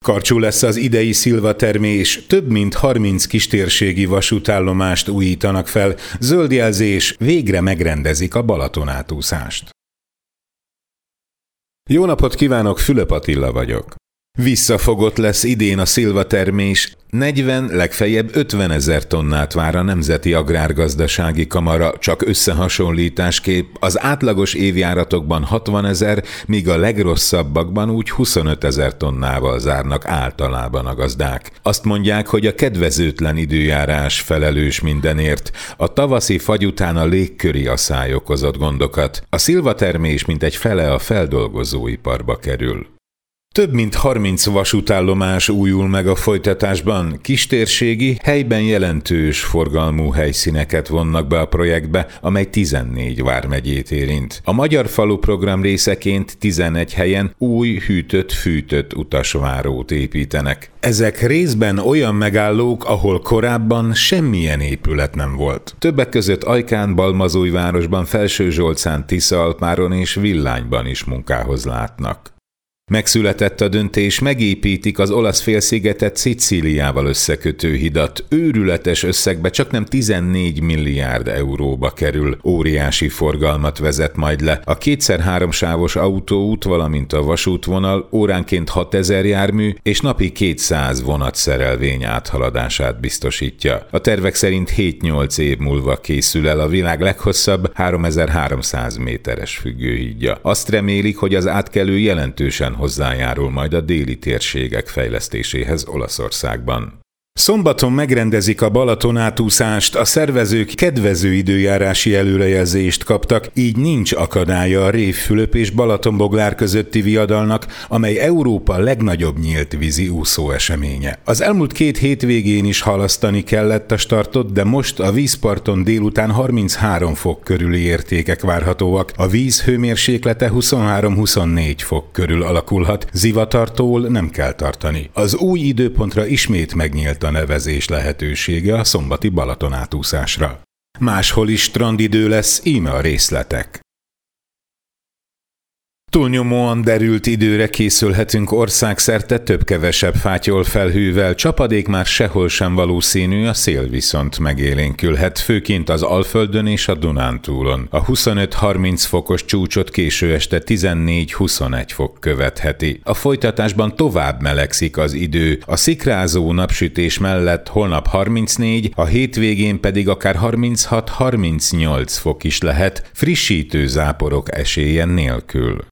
Karcsú lesz az idei szilvatermés, több mint 30 kistérségi vasútállomást újítanak fel, zöld jelzés, végre megrendezik a Balatonátúszást. Jó napot kívánok, Fülöp Attila vagyok. Visszafogott lesz idén a szilvatermés, 40, legfeljebb 50 000 tonnát vár a Nemzeti Agrárgazdasági Kamara, csak összehasonlításképp az átlagos évjáratokban 60 000, míg a legrosszabbakban úgy 25 000 tonnával zárnak általában a gazdák. Azt mondják, hogy a kedvezőtlen időjárás felelős mindenért, a tavaszi fagy után a légköri asszály okozott gondokat. A szilvatermés mintegy fele a feldolgozóiparba kerül. Több mint 30 vasútállomás újul meg a folytatásban, kistérségi, helyben jelentős forgalmú helyszíneket vonnak be a projektbe, amely 14 vármegyét érint. A Magyar Falu program részeként 11 helyen új hűtött-fűtött utasvárót építenek. Ezek részben olyan megállók, ahol korábban semmilyen épület nem volt. Többek között Ajkán, Balmazújvárosban, Felsőzsolcán, Tiszaalpáron és Villányban is munkához látnak. Megszületett a döntés, megépítik az olasz félszigetet Szicíliával összekötő hidat. Őrületes összegbe, csaknem 14 milliárd euróba kerül. Óriási forgalmat vezet majd le. A 2x3 sávos autóút, valamint a vasútvonal óránként 6000 jármű és napi 200 vonatszerelvény áthaladását biztosítja. A tervek szerint 7-8 év múlva készül el a világ leghosszabb 3300 méteres függőhídja. Azt remélik, hogy az átkelő jelentősen hozzájárul majd a déli térségek fejlesztéséhez Olaszországban. Szombaton megrendezik a Balatonátúszást, a szervezők kedvező időjárási előrejelzést kaptak, így nincs akadálya a Rév-Fülöp és Balatonboglár közötti viadalnak, amely Európa legnagyobb nyílt vízi úszóeseménye. Az elmúlt 2 hétvégén is halasztani kellett a startot, de most a vízparton délután 33 fok körüli értékek várhatóak, a víz hőmérséklete 23-24 fok körül alakulhat, zivatartól nem kell tartani. Az új időpontra ismét megnyílt a nevezés lehetősége a szombati Balatonátúszásra. Máshol is strandidő lesz, íme a részletek. Túlnyomóan derült időre készülhetünk országszerte több-kevesebb fátyol felhővel, csapadék már sehol sem valószínű, a szél viszont megélénkülhet, főként az Alföldön és a Dunántúlon. A 25-30 fokos csúcsot késő este 14-21 fok követheti. A folytatásban tovább melegszik az idő, a szikrázó napsütés mellett holnap 34, a hétvégén pedig akár 36-38 fok is lehet, frissítő záporok esélye nélkül.